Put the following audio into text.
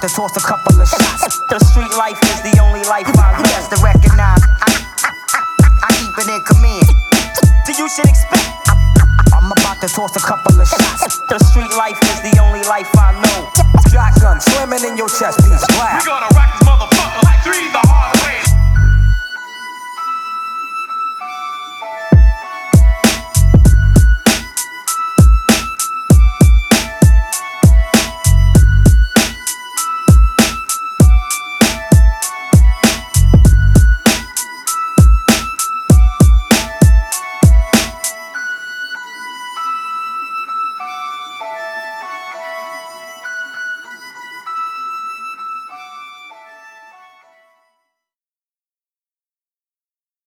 to toss a couple of shots. The street life is the only life I know. Yes, to recognize I keep it in command. So you should expect I'm about to toss a couple of shots. The street life is the only life I know. Shotgun slamming in your chest piece. Blast. We gonna rock this motherfucker like 3 the hard.